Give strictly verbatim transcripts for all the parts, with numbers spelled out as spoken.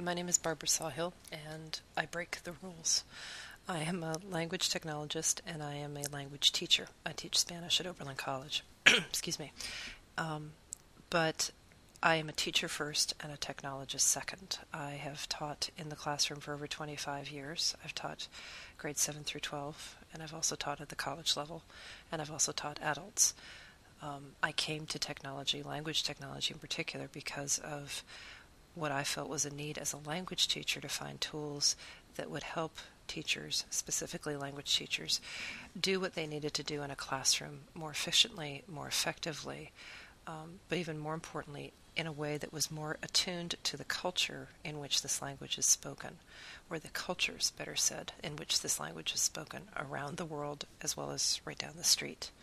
My name is Barbara Sawhill, and I break the rules. I am a language technologist, and I am a language teacher. I teach Spanish at Oberlin College. Excuse me. Um, but I am a teacher first and a technologist second. I have taught in the classroom for over twenty-five years. I've taught grades seven through twelve, and I've also taught at the college level, and I've also taught adults. Um, I came to technology, language technology in particular, because of what I felt was a need as a language teacher to find tools that would help teachers, specifically language teachers, do what they needed to do in a classroom more efficiently, more effectively, um, but even more importantly, in a way that was more attuned to the culture in which this language is spoken, or the cultures, better said, in which this language is spoken around the world as well as right down the street.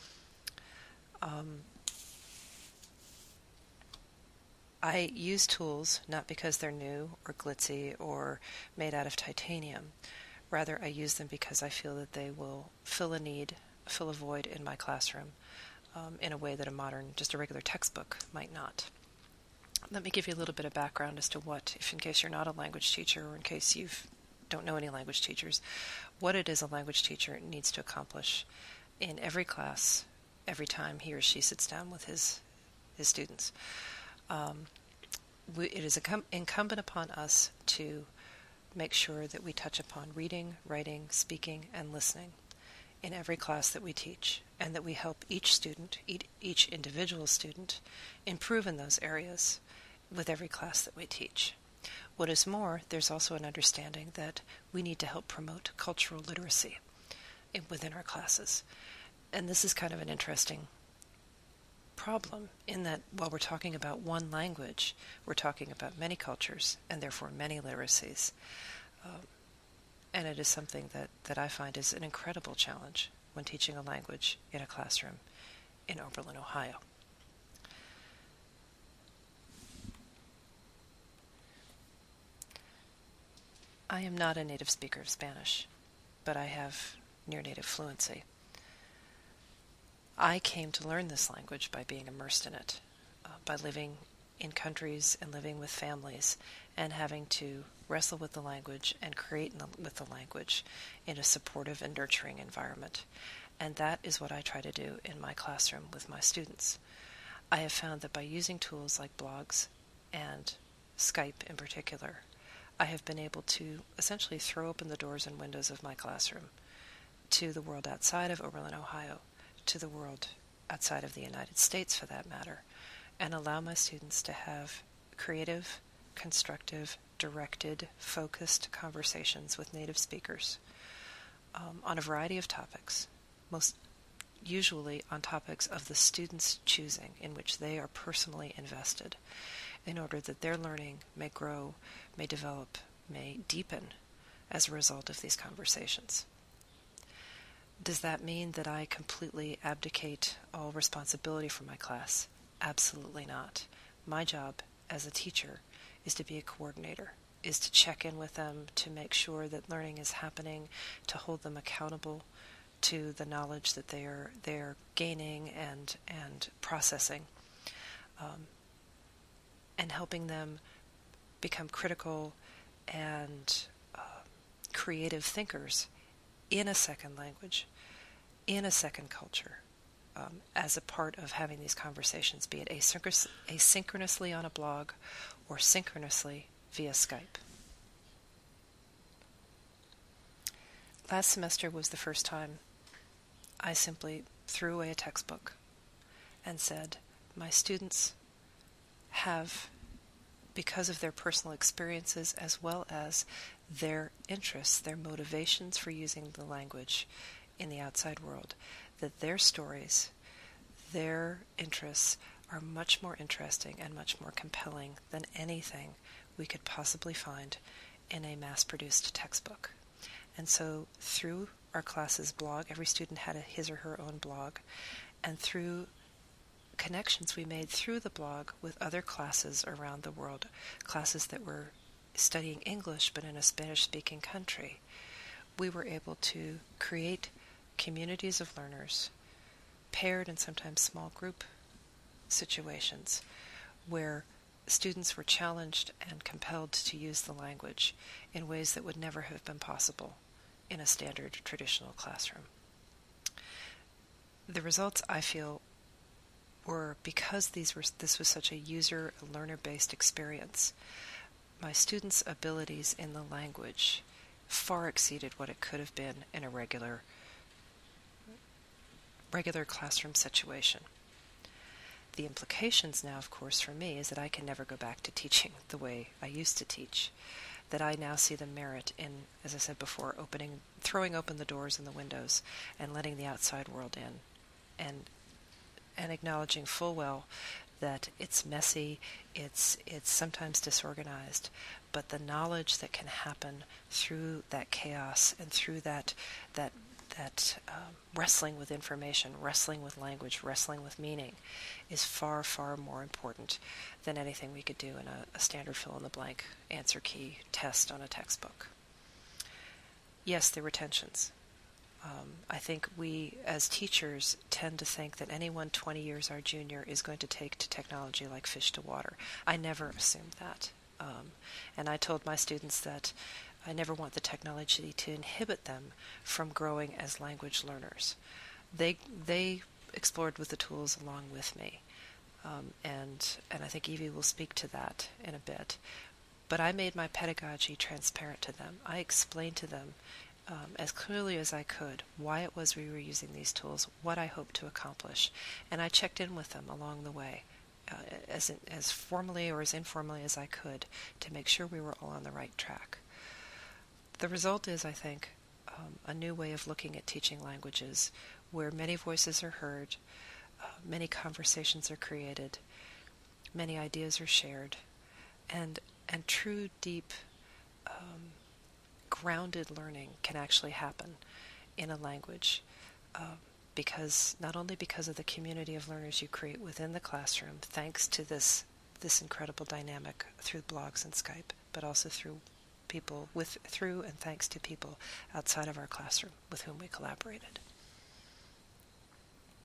Um, I use tools not because they're new or glitzy or made out of titanium. Rather, I use them because I feel that they will fill a need, fill a void in my classroom um, in a way that a modern, just a regular textbook might not. Let me give you a little bit of background as to what, if in case you're not a language teacher or in case you don't know any language teachers, what it is a language teacher needs to accomplish in every class, every time he or she sits down with his, his students. Um, we, it is com- incumbent upon us to make sure that we touch upon reading, writing, speaking, and listening in every class that we teach, and that we help each student, each individual student, improve in those areas with every class that we teach. What is more, there's also an understanding that we need to help promote cultural literacy in, within our classes. And this is kind of an interesting problem in that while we're talking about one language, we're talking about many cultures and therefore many literacies. Um, and it is something that, that I find is an incredible challenge when teaching a language in a classroom in Oberlin, Ohio. I am not a native speaker of Spanish, but I have near native fluency. I came to learn this language by being immersed in it, uh, by living in countries and living with families and having to wrestle with the language and create with the language in a supportive and nurturing environment. And that is what I try to do in my classroom with my students. I have found that by using tools like blogs and Skype in particular, I have been able to essentially throw open the doors and windows of my classroom to the world outside of Oberlin, Ohio, to the world outside of the United States for that matter, and allow my students to have creative, constructive, directed, focused conversations with native speakers um, on a variety of topics, most usually on topics of the students' choosing in which they are personally invested, in order that their learning may grow, may develop, may deepen as a result of these conversations. Does that mean that I completely abdicate all responsibility for my class? Absolutely not. My job as a teacher is to be a coordinator, is to check in with them, to make sure that learning is happening, to hold them accountable to the knowledge that they are they are gaining and and processing, um, and helping them become critical and uh, creative thinkers in a second language, in a second culture, um, as a part of having these conversations, be it asynchronous, asynchronously on a blog or synchronously via Skype. Last semester was the first time I simply threw away a textbook and said, my students have, because of their personal experiences as well as their interests, their motivations for using the language in the outside world, that their stories, their interests are much more interesting and much more compelling than anything we could possibly find in a mass-produced textbook. And so through our class's blog, every student had a, his or her own blog, and through connections we made through the blog with other classes around the world, classes that were studying English but in a Spanish-speaking country, we were able to create communities of learners, paired and sometimes small group situations, where students were challenged and compelled to use the language in ways that would never have been possible in a standard traditional classroom. The results, I feel, were because these were this was such a user, learner-based experience. My students' abilities in the language far exceeded what it could have been in a regular regular classroom situation. The implications now, of course, for me is that I can never go back to teaching the way I used to teach. That I now see the merit in, as I said before, opening, throwing open the doors and the windows and letting the outside world in, and and acknowledging full well that it's messy, it's it's sometimes disorganized, but the knowledge that can happen through that chaos and through that that that um, wrestling with information, wrestling with language, wrestling with meaning, is far, far more important than anything we could do in a, a standard fill-in-the-blank answer key test on a textbook. Yes, there were tensions. Um, I think we, as teachers, tend to think that anyone twenty years our junior is going to take to technology like fish to water. I never assumed that. Um, and I told my students that I never want the technology to inhibit them from growing as language learners. They they explored with the tools along with me, um, and and I think Evie will speak to that in a bit. But I made my pedagogy transparent to them. I explained to them um, as clearly as I could why it was we were using these tools, what I hoped to accomplish, and I checked in with them along the way, uh, as as formally or as informally as I could, to make sure we were all on the right track. The result is, I think, um, a new way of looking at teaching languages where many voices are heard, uh, many conversations are created, many ideas are shared, and and true, deep, um, grounded learning can actually happen in a language uh, because not only because of the community of learners you create within the classroom, thanks to this this incredible dynamic through blogs and Skype, but also through people with through and thanks to people outside of our classroom with whom we collaborated.